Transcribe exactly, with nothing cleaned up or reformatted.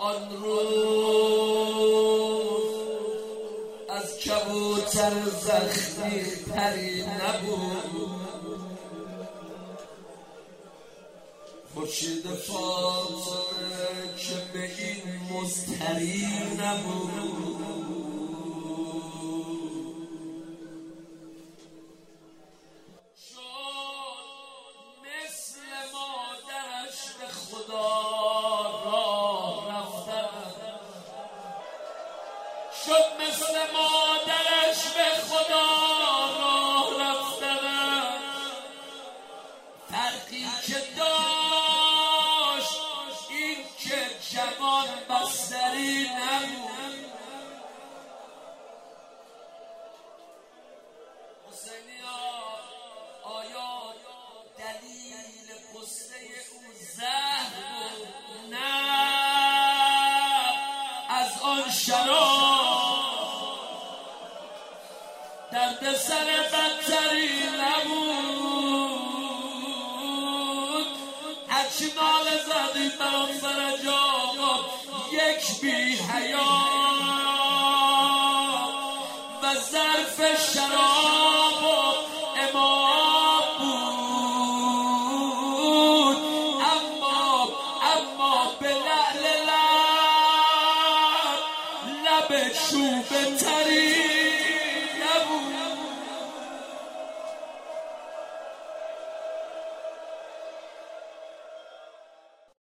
آن روز از کبوتر زخمی پری نبود، خورشید فاطمه که به این مضطری نبود. شد مثل مادرش به خدا راه رفتن، شد مثل مادرش به خدا راه رفتن. فرقی که داشت این که جوان بستری نبود. حسینیا آیا دلیل قصه او زهر بود؟ نه، از آن شراب درد سر بدتری نبود. هرچی ناله زدی برام فرج آقا یک بی حیا و ظرف شراب و امام بود. اما اما به لعل لب لب چوب تری